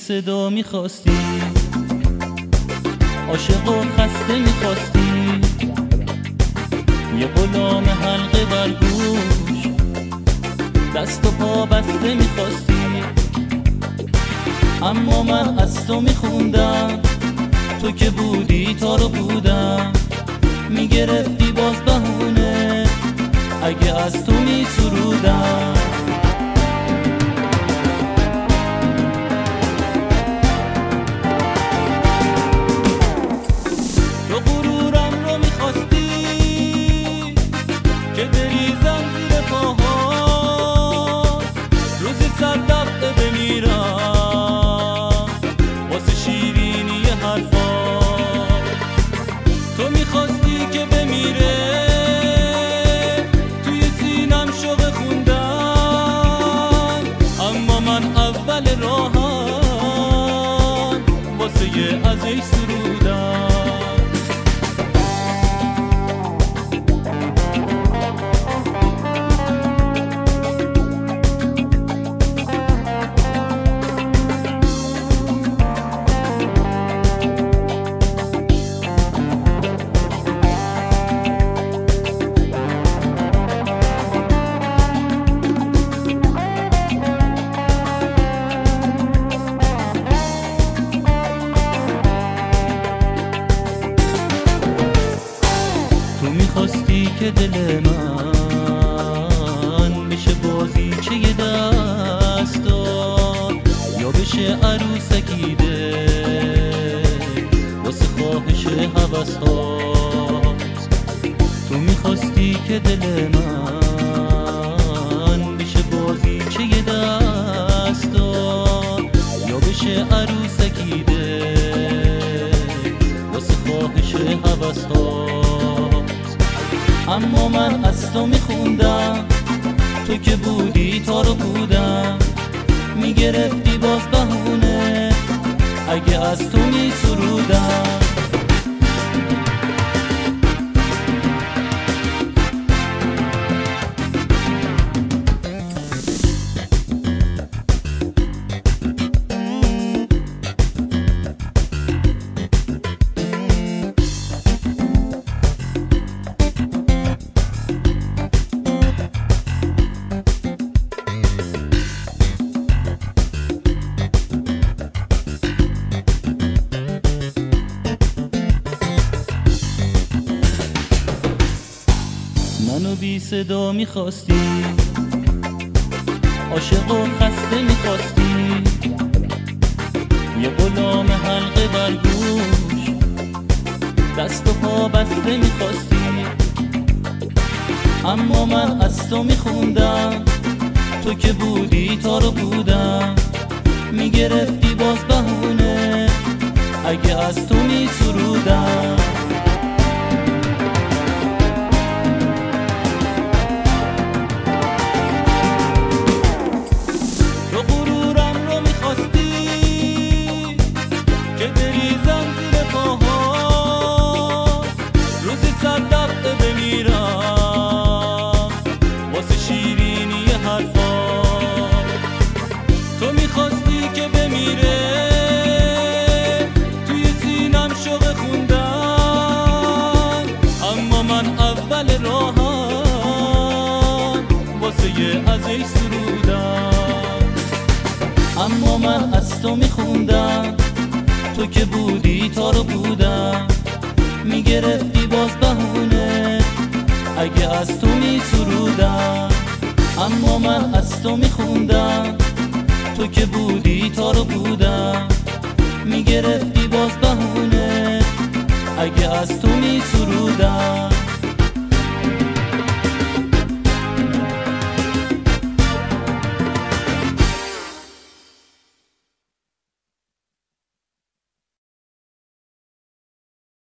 صدا میخواستی، عاشق و خسته میخواستی، یه غلام حلقه بر گوش دست و پا بسته میخواستی. اما من از تو میخوندم، تو که بودی تا رو بودم، میگرفتی باز بهونه اگه از تو میسرودم. تو غرورم رو میخواستی که بریزم زیر پاهات، روزی صد دفعه بمیرم واسه شیرینی حرفات. تو میخواستی که بمیره توی سینم شوق خوندن، اما من اول راهم واسه یه ازش سرودم. میخواستی که دل من بشه بازیچه ی دستات، یا بشه عروسکی ده واسه خواهش هوسات. تو میخواستی که دل من بشه بازیچه ی دستات، یا بشه عروسکی ده واسه خواهش هوسات. اما من از تو میخوندم، تو که بودی تا رو بودم، میگرفتی باز بهونه اگه از تو میسرودم. منو بی صدا میخواستی، عاشق و خسته میخواستی، یه غلام حلقه بر گوش دست و پا بسته میخواستی. اما من از تو میخوندم، تو که بودی تا رو بودم، میگرفتی باز بهونه اگه از تو میسرودم. تو میخواستی که بمیره توی سینم شوق خوندن، اما من اول راهم واسه یه ازش سرودم. اما من از تو میخوندم، تو که بودی تا رو بودم، میگرفتی باز بهونه اگه از تو میسرودم. اما من از تو میخوندم، تو که بودی تا رو بودم، میگرفتی باز بهونه اگه از تو میسرودم.